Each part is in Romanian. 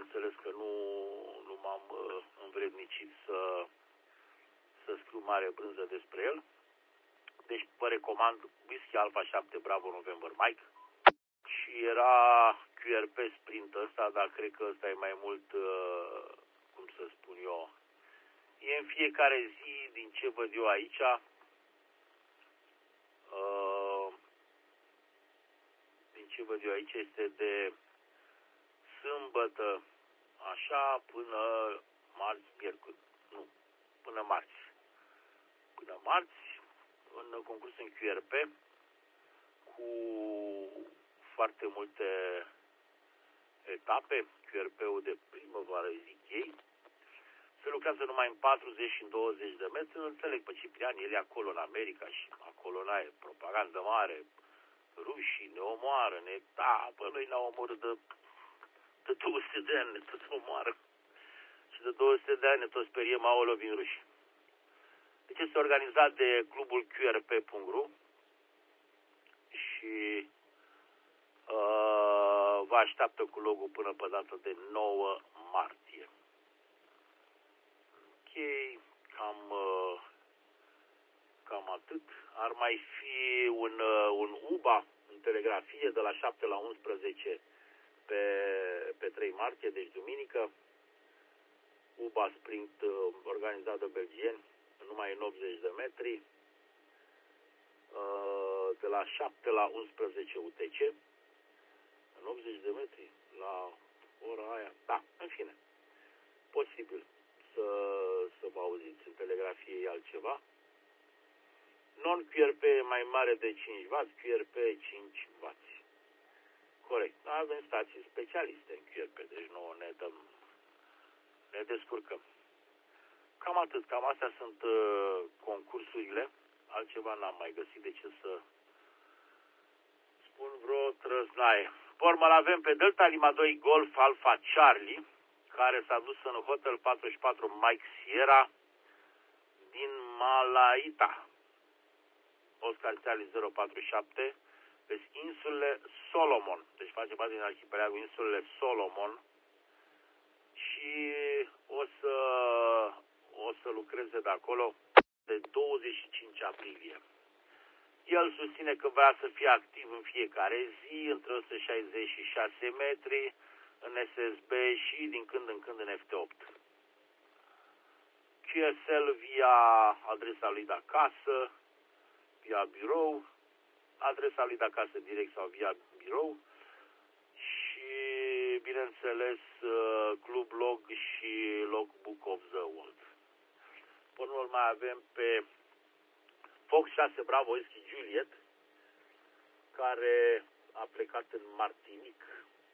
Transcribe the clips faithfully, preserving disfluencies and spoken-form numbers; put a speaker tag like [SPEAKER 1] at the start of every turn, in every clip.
[SPEAKER 1] bineînțeles că nu, nu m-am uh, învrednicit să, să scriu mare brânză despre el. Deci vă recomand Whisky Alpha șapte Bravo November Mike. Și era Q R P Sprint ăsta, dar cred că ăsta e mai mult, uh, cum să spun eu, e în fiecare zi, din ce văd eu aici, uh, din ce văd eu aici, este de sâmbătă, așa, până marți, miercuri, nu, până marți. Până marți, în concurs în Q R P, cu foarte multe etape, Q R P-ul de primăvară, zic ei. Se lucrează numai în patruzeci și în douăzeci de metri. Nu înțeleg pe Ciprian, el e acolo în America și acolo n e propagandă mare. Rușii ne omoară, ne... Da, pe noi ne-au omorât de, de două sute de ani, ne tot omoară. Și de două sute de ani ne tot speriem, aoleu, vin ruși. Deci este organizat de clubul Q R P punct R U și uh, vă așteaptă cu logo până pe data de nouă martie. Ok, cam, uh, cam atât. Ar mai fi un, uh, un U B A în telegrafie de la șapte la unsprezece pe, pe trei martie, deci duminică. U B A Sprint uh, organizat de belgieni, numai în optzeci de metri, uh, de la șapte la unsprezece U T C, în optzeci de metri, la ora aia, da, în fine, posibil să, să vă auziți, în telegrafie e altceva. Non-Q R P mai mare de cinci wați, Q R P cinci wați. Corect, avem stații specialiste în Q R P, deci nu ne dăm, ne descurcăm. Cam atât, cam astea sunt uh, concursurile, altceva n-am mai găsit de ce să spun vreo trăznaie. Pormă l-avem pe Delta Lima doi Golf Alpha Charlie, care s-a dus în Hotel patruzeci și patru Mike Sierra din Malaita. Oscar Charlie zero patru șapte, pe insulele Solomon, deci face parte din arhipelagul insulele Solomon și o să, o să lucreze de acolo de douăzeci și cinci aprilie. El susține că vrea să fie activ în fiecare zi, între o sută șaizeci și șase metri, în S S B și din când în când în F T opt. Q S L via adresa lui de acasă, via birou, adresa lui de acasă direct sau via birou și, bineînțeles, Club Log și Logbook of the World. Până la urmă mai avem pe Fox șase Bravo Whisky Juliet, care a plecat în Martinic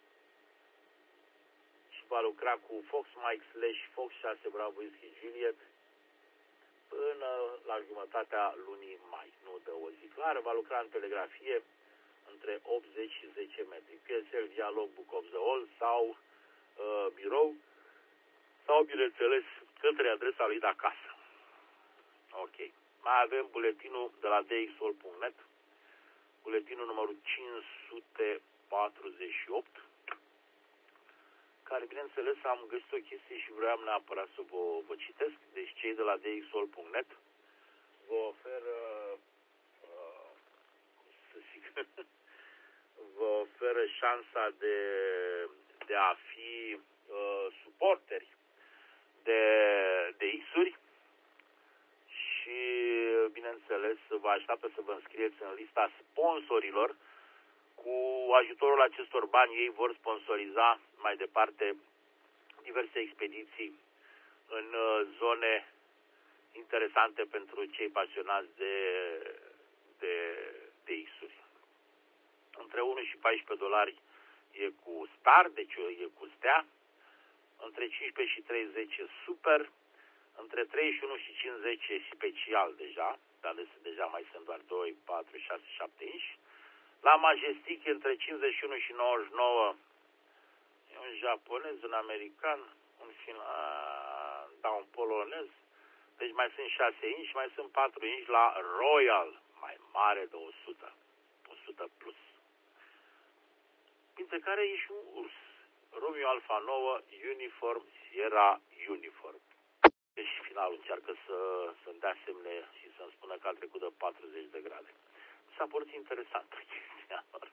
[SPEAKER 1] și va lucra cu Fox Mike slash Fox șase Bravo Whisky Juliet până la jumătatea lunii mai, nu de o zi clară. Va lucra în telegrafie între optzeci și zece metri. Q S L via Logbook of the All sau uh, birou sau, bineînțeles, către adresa lui de acasă. Ok. Mai avem buletinul de la D X All punct net, buletinul numărul cinci sute patruzeci și opt, care, bineînțeles, am găsit o chestie și vreau neapărat să vă, vă citesc. Deci cei de la D X All punct net vă oferă, uh, să zic, vă oferă șansa de, de a fi uh, suporteri de, de X-uri și, bineînțeles, vă așteaptă să vă înscrieți în lista sponsorilor. Cu ajutorul acestor bani ei vor sponsoriza mai departe diverse expediții în zone interesante pentru cei pasionați de, de, de X-uri. Între unu și paisprezece dolari e cu star, deci e cu stea, între cincisprezece și treizeci e super, între treizeci și unu și cincizeci e special deja, dar deja mai sunt doar doi, patru, șase, șapte inși. La Majestic între cincizeci și unu și nouăzeci și nouă e un japonez, un american, un finland, da, un polonez. Deci mai sunt șase inși, mai sunt patru inși la Royal, mai mare de o sută, o sută plus. Dintre care e și un urs. Romeo Alfa nouă, Uniform, Sierra Uniform. Și finalul încearcă să, să-mi dea semne și să-mi spună că a trecut de patruzeci de grade. S-a părut interesantă chestia lor.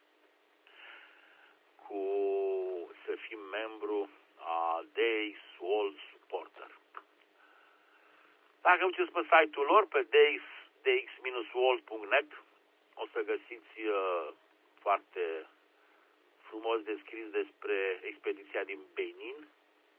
[SPEAKER 1] Cu să fim membru a D X World Supporter. Dacă uitați pe site-ul lor, pe d x d x world punct net, o să găsiți uh, foarte frumos descris despre expediția din Benin,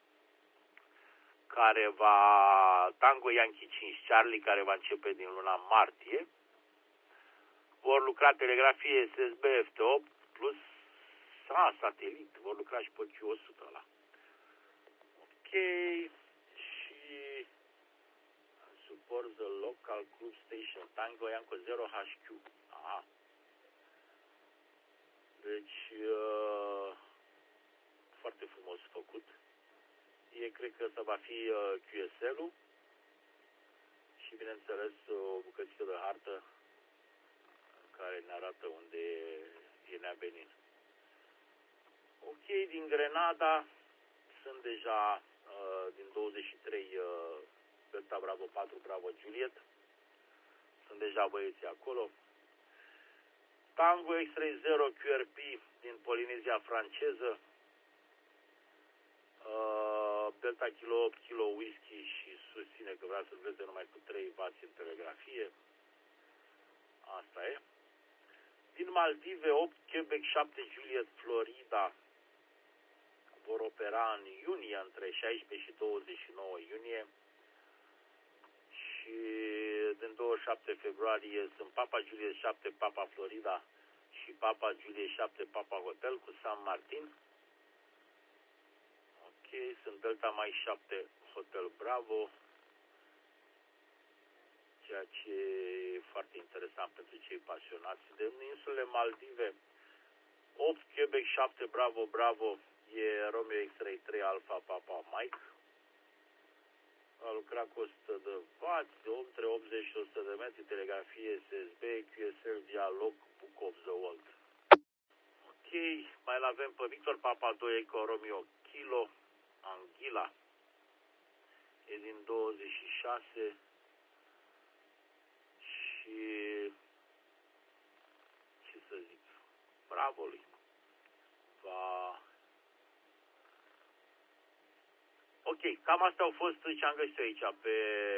[SPEAKER 1] care va, Tango Yankee cinci Charlie, care va începe din luna martie. Vor lucra telegrafie S S B F T opt plus a, satelit, vor lucra și pe Q o sută ăla. Ok, și support the local club station Tango Yankee zero H Q. Aha. Deci, uh, foarte frumos făcut. E, cred că ăsta va fi uh, Q S L-ul și, bineînțeles, o bucățică de hartă care ne arată unde e Nea Benin. Ok, din Grenada sunt deja uh, din douăzeci și trei uh, Delta Bravo patru Bravo Juliet. Sunt deja băieții acolo. Tango X trei zero Q R P din Polinezia franceză. Uh, Delta Kilo opt Kilo Whisky și susține că vrea să-l vede numai cu trei vați în telegrafie. Asta e. Din Maldive, opt Quebec șapte Juliet Florida vor opera în iunie, între șaisprezece și douăzeci și nouă iunie. Și din douăzeci și șapte februarie sunt Papa Juliet șapte Papa Florida și Papa Juliet șapte Papa Hotel cu San Martin. Ok, sunt Delta Mai șapte Hotel Bravo, ceea ce e foarte interesant pentru cei pasionați de insulele Maldive. opt Quebec șapte Bravo Bravo e Romeo X trei trei Alpha Papa Mike. A lucrat cu o sută de vați, între optzeci și o sută de metri, telegrafie S S B, Q S L, dialog, Book of the World. Ok, mai l-avem pe Victor Papa doi Eco Romeo Kilo, Anghila. E din douăzeci și șase și ce să zic, bravo lui. Va... Ok, cam astea au fost ce am găsit aici pe,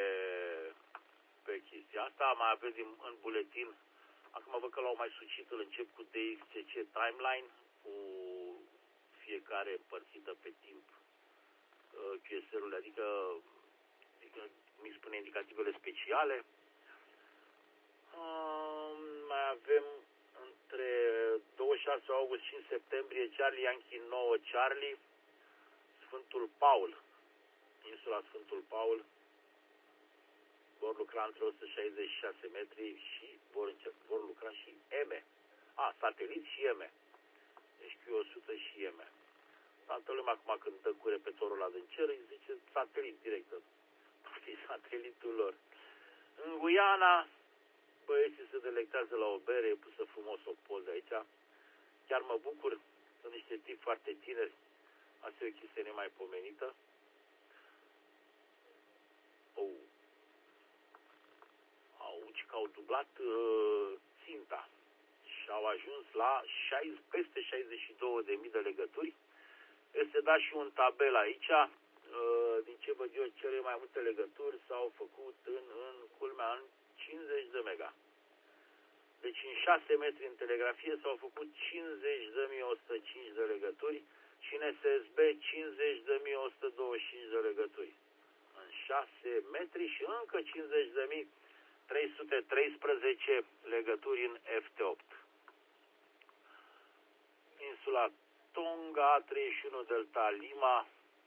[SPEAKER 1] pe chestia asta. Mai avem din, în buletin. Acum văd că l-au mai sucit, îl încep cu D X C C Timeline, cu fiecare împărțită pe timp Q S L-ul, adică, adică mi spune indicativele speciale. Um, mai avem între douăzeci și șase august și cinci septembrie Charlie Yankee nouă Charlie, Sfântul Paul, insula Sfântul Paul. Vor lucra între o sută șaizeci și șase metri și vor, încep, vor lucra și M. A, satelit și M. Deci Q o sută și M. Toată lumea acum când dă cu repetorul ăla din cer îi zice satelit direct. Fi satelitul lor. În Guiana, băieții se delectează la o bere, e pusă frumos o poză aici. Chiar mă bucur, sunt niște tipi foarte tineri. Asta e o chestie nemaipomenită. Oh. Auci că au dublat uh, ținta și au ajuns la șaizeci, peste șaizeci și două de mii de legături. Este dat și un tabel aici, uh, din ce văd eu, cele mai multe legături s-au făcut în, în culmea, în cincizeci de mega. Deci în șase metri în telegrafie s-au făcut cincizeci de mii o sută cinci de legături și în S S B cincizeci de mii o sută douăzeci și cinci de legături. În șase metri și încă cincizeci de mii trei sute treisprezece legături în F T opt. Insula Tonga, treizeci și unu Delta Lima,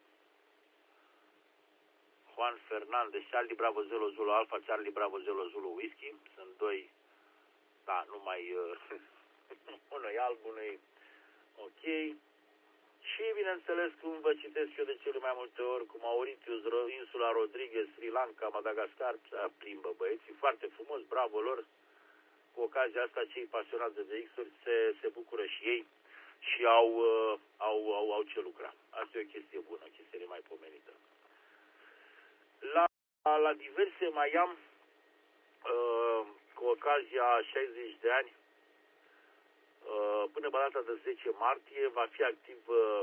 [SPEAKER 1] Juan Fernandez, Charlie Bravo zero Zulu Alpha, Charlie Bravo zero Zulu Whisky. Sunt doi, da, numai uh, unul e alb, unul e ok. Și, bineînțeles, cum vă citesc eu de cele mai multe ori, cu Mauritius, insula Rodriguez, Sri Lanka, Madagascar, plimbă băieții, foarte frumos, bravo lor. Cu ocazia asta, cei pasionați de D X-uri se, se bucură și ei. și au, uh, au, au, au ce lucra. Asta e o chestie bună, o chestie nemaipomenită. La, la diverse mai am, uh, cu ocazia șaizeci de ani, uh, până pe data de zece martie, va fi activ uh,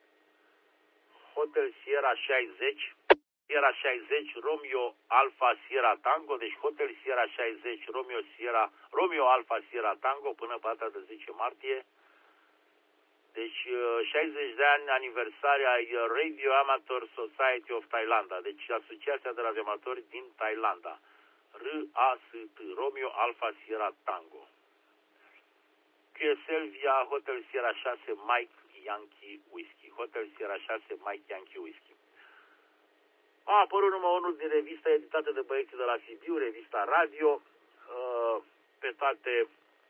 [SPEAKER 1] Hotel Sierra șaizeci, Sierra șaizeci, Romeo Alfa Sierra Tango, deci Hotel Sierra șaizeci, Romeo, Sierra, Romeo Alfa Sierra Tango, până pe data de zece martie. Deci șaizeci de ani aniversarea ai Radio Amateur Society of Thailanda, deci Asociația de Radioamatori din Thailanda. R A S T, Romeo Alfa Sierra Tango. Q S L via Hotel Sierra șase, Mike Yankee Whiskey. Hotel Sierra șase, Mike Yankee Whiskey. A apărut numai unul din revista editată de băieții de la Sibiu, revista Radio, pe toate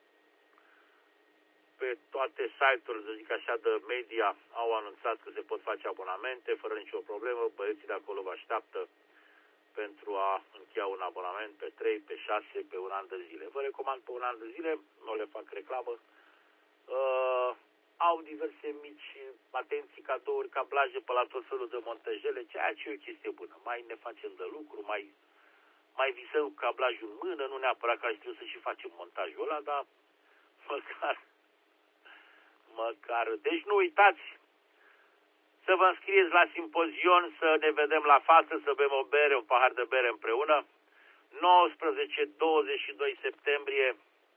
[SPEAKER 1] pe toate site-urile, să zic așa, de media au anunțat că se pot face abonamente fără nicio problemă. Băieții de acolo vă așteaptă pentru a încheia un abonament pe trei, pe șase, pe un an de zile. Vă recomand pe un an de zile, nu le fac reclamă. Uh, au diverse mici atenții, cadouri, cablaje pe la tot felul de montajele, ceea ce e o chestie bună. Mai ne facem de lucru, mai, mai visăm cu cablajul în mână, nu neapărat că aș trebui să și facem montajul ăla, dar măcar... Măcar. Deci nu uitați să vă înscrieți la simpozion, să ne vedem la față, să bem o bere, un pahar de bere împreună. nouăsprezece douăzeci și doi septembrie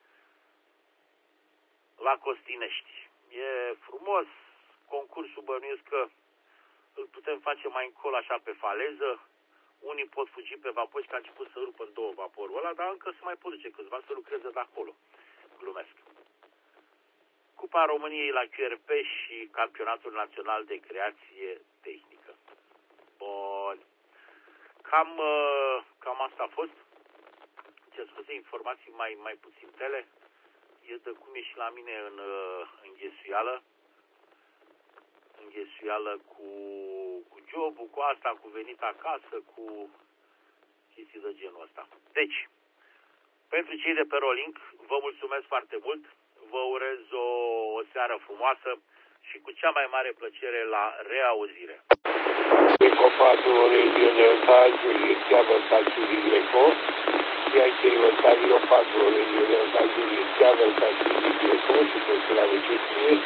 [SPEAKER 1] la Costinești. E frumos, concursul bănuiesc că îl putem face mai încolo așa pe faleză. Unii pot fugi pe vapor și că a început să rupă în două vaporul ăla, dar încă se mai pot duce câțiva să lucreze de acolo. Glumesc. Cupa României la Q R P și Campionatul Național de Creație Tehnică. Bun. Cam, cam asta a fost. Ce scuze, informații mai, mai puțin tele. E de cum e și la mine în, în ghesuială. În ghesuială cu, cu jobul, cu asta, cu venit acasă, cu chestii de genul ăsta. Deci, pentru cei de pe Rolink, vă mulțumesc foarte mult. Vă urez o, o seară frumoasă și cu cea mai mare plăcere la reauzire.
[SPEAKER 2] Greco patru Radio Delta, Giulia Versace di Greco, e anche il Rosario patru Radio Delta, Giulia Versace di Greco, și pentru la recepție.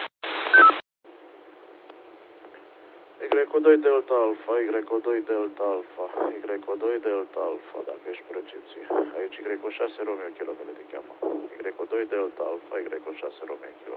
[SPEAKER 3] Y doi Delta Alpha, Y doi Delta Alpha, Y doi Delta Alpha, dacă ești pe recepție. Aici Y șase Romeo Kilo, care te cheamă. Y doi Delta Alpha, Y șase Romeo Kilo.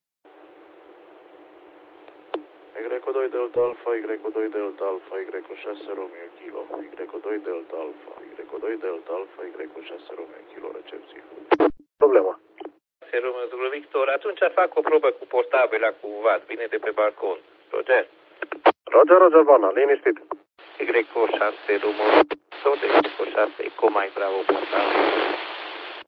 [SPEAKER 3] Y doi Delta Alpha, Y doi Delta Alpha, Y șase Romeo Kilo. Y doi Delta Alpha, Y doi Delta Alpha, Y șase Romeo Kilo, recepție. Problema.
[SPEAKER 2] Romeo Victor, atunci fac o probă cu portabila cu V A D, vine de pe balcon. Roger?
[SPEAKER 3] Roger, Roger, Vana, liniștit.
[SPEAKER 2] Y șase, numărul, tot Y șase, cum mai bravo portabil.